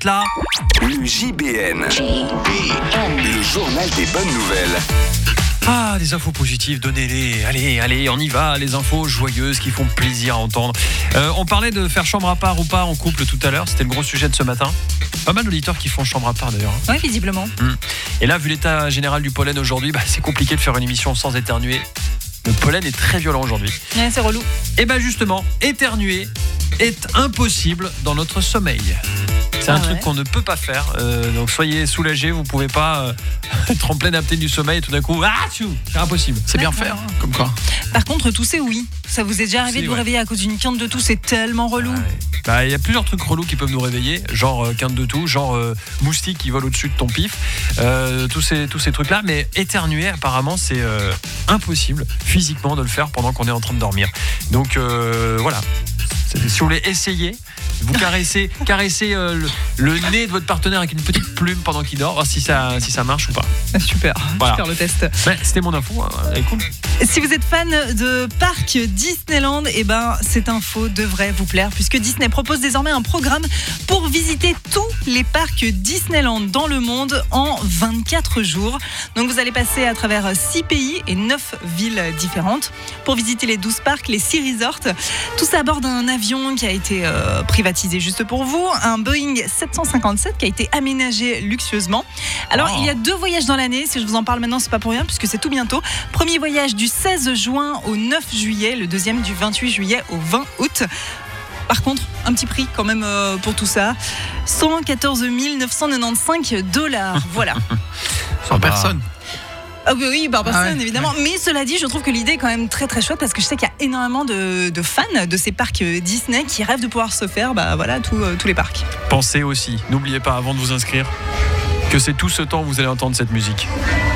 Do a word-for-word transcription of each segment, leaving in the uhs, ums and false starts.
là. Le J B N. J B N. Le journal des bonnes nouvelles. Ah, des infos positives, donnez-les. Allez, allez, on y va. Les infos joyeuses qui font plaisir à entendre. Euh, on parlait de faire chambre à part ou pas en couple tout à l'heure. C'était le gros sujet de ce matin. Pas mal d'auditeurs qui font chambre à part d'ailleurs. Oui, visiblement. Mmh. Et là, vu l'état général du pollen aujourd'hui, bah, c'est compliqué de faire une émission sans éternuer. Le pollen est très violent aujourd'hui. Ouais, c'est relou. Et bien justement, éternuer est impossible dans notre sommeil. C'est un ah truc ouais. qu'on ne peut pas faire. Euh, donc soyez soulagés, vous ne pouvez pas euh, être en pleine apnée du sommeil et tout d'un coup, ah, tchou, c'est impossible. C'est bien fait, hein, comme quoi. Par contre, tousser, oui. Ça vous est déjà arrivé Si, de vous ouais. réveiller à cause d'une quinte de toux, c'est tellement relou. Ouais. Bah, il y a plusieurs trucs relous qui peuvent nous réveiller, genre euh, quinte de toux, genre euh, moustique qui vole au-dessus de ton pif, euh, tous ces, tous ces trucs-là. Mais éternuer, apparemment, c'est euh, impossible physiquement de le faire pendant qu'on est en train de dormir. Donc euh, voilà. Si vous voulez essayer, vous caressez, caressez euh, le, le nez de votre partenaire avec une petite plume pendant qu'il dort, voir si ça, si ça marche ou pas. Super, Voilà. super le test. Ouais, c'était mon info, hein. Elle est cool. Si vous êtes fan de parc Disneyland, eh ben, cette info devrait vous plaire puisque Disney propose désormais un programme pour visiter tous les parcs Disneyland dans le monde en vingt-quatre jours. Donc vous allez passer à travers six pays et neuf villes différentes pour visiter les douze parcs, les six resorts. Tout ça à bord d'un avion qui a été euh, privatisé juste pour vous, un Boeing sept cent cinquante-sept qui a été aménagé luxueusement. Alors Oh. il y a deux voyages dans l'année, si je vous en parle maintenant c'est pas pour rien puisque c'est tout bientôt. Premier voyage du seize juin au neuf juillet, le deuxième du vingt-huit juillet au vingt août. Par contre, un petit prix quand même euh, pour tout ça, cent quatorze mille neuf cent quatre-vingt-quinze dollars. Voilà. Sans personne. Ah oui, oui, par personne Ah ouais. évidemment. Mais cela dit, je trouve que l'idée est quand même très très chouette parce que je sais qu'il y a énormément de, de fans de ces parcs Disney qui rêvent de pouvoir se faire, bah voilà, tous, euh, tous les parcs. Pensez aussi, n'oubliez pas avant de vous inscrire, que c'est tout ce temps que vous allez entendre cette musique.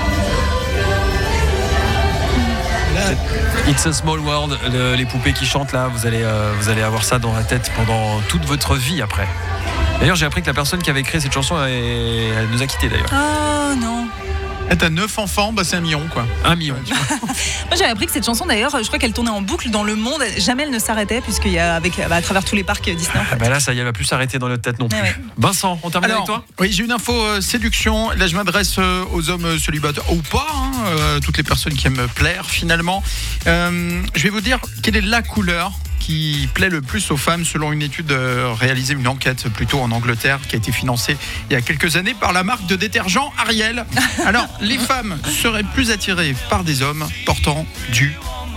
It's a Small World, le, les poupées qui chantent là, vous allez, euh, vous allez avoir ça dans la tête pendant toute votre vie après. D'ailleurs, j'ai appris que la personne qui avait créé cette chanson, elle, elle nous a quittés d'ailleurs. Oh non. Et t'as neuf enfants, bah c'est un million quoi. Un million. Moi j'avais appris que cette chanson d'ailleurs, je crois qu'elle tournait en boucle dans le monde, jamais elle ne s'arrêtait puisqu'il y a avec, bah, à travers tous les parcs Disney. En fait. Ah bah là, ça y est, elle va plus s'arrêter dans notre tête non plus. Ah ouais. Vincent, on termine Alors, avec toi ? oui, j'ai une info euh, séduction. Là, je m'adresse euh, aux hommes euh, célibataires ou pas, hein, euh, toutes les personnes qui aiment plaire finalement. Euh, je vais vous dire quelle est la couleur qui plaît le plus aux femmes selon une étude euh, réalisée, une enquête plutôt en Angleterre qui a été financée il y a quelques années par la marque de détergent Ariel. Alors, les femmes seraient plus attirées par des hommes portant du,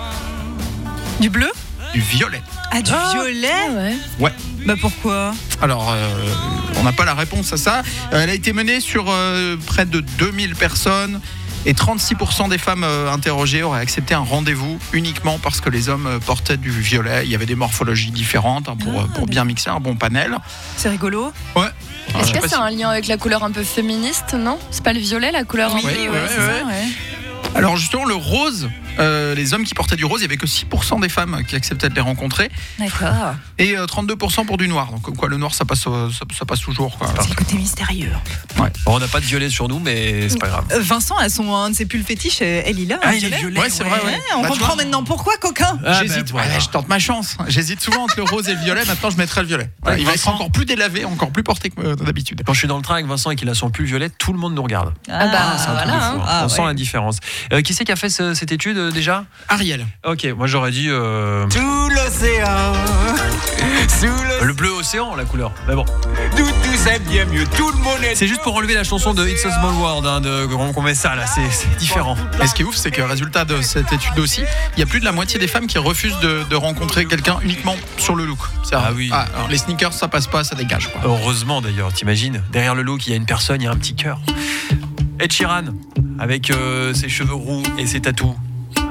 Du bleu ? du violet. Ah, du Ah, violet ? ouais. Ouais. Bah pourquoi ? Alors, euh, on n'a pas la réponse à ça. Euh, Elle a été menée sur euh, près de deux mille personnes et trente-six pour cent des femmes euh, interrogées auraient accepté un rendez-vous uniquement parce que les hommes euh, portaient du violet. Il y avait des morphologies différentes hein, pour, Ah, euh, pour bien mixer un bon panel. C'est rigolo. Ouais. Est-ce Je sais que pas c'est si- un lien avec la couleur un peu féministe, non ? C'est pas le violet, la couleur un Oui, peu- ouais, ouais, c'est ouais. ça, ouais. Alors justement, le rose, euh, les hommes qui portaient du rose, il n'y avait que six pour cent des femmes qui acceptaient de les rencontrer D'accord. et euh, trente-deux pour cent pour du noir. Donc comme quoi le noir, ça passe, euh, ça, ça passe toujours. Quoi. C'est le côté mystérieux. Bon, on n'a pas de violet sur nous, mais c'est pas grave. Euh, Vincent a son, un de ses pulls fétiches, euh, elle il a un Ah, il est violet. violet. Ouais, c'est vrai, ouais. Ouais, on Bah, tu comprend vois. maintenant pourquoi, coquin. Ah, J'hésite, ben, voilà. ouais, je tente ma chance. J'hésite souvent entre le rose et le violet. Maintenant, je mettrai le violet. Voilà, Ouais, il va être Vincent. encore plus délavé, encore plus porté que euh, d'habitude. Quand je suis dans le train avec Vincent et qu'il a son pull violet, tout le monde nous regarde. Ah bah, C'est un truc de voilà, fou, hein. hein. Ah, On ouais. sent la différence. Euh, qui c'est qui a fait ce- cette étude euh, déjà ? Ariel. Ok, moi j'aurais dit euh, Sous l'océan, sous le le bleu océan, la couleur. Mais bon, tout, tout c'est bien mieux. Tout le monde est. c'est juste pour enlever la chanson de It's a Small World, hein, de, qu'on met ça là, c'est, c'est différent. Et ce qui est ouf, c'est que résultat de cette étude aussi, il y a plus de la moitié des femmes qui refusent de, de rencontrer quelqu'un uniquement sur le look. C'est Ah oui. alors les sneakers, ça passe pas, ça dégage. Quoi. Heureusement d'ailleurs, t'imagines, derrière le look, il y a une personne, il y a un petit cœur. Ed Sheeran, avec euh, ses cheveux roux et ses tatous. Hein ?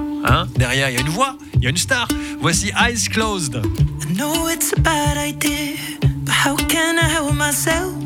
Derrière, il y a une voix, il y a une star. Voici Eyes Closed. I know it's a bad idea, but how can I help myself?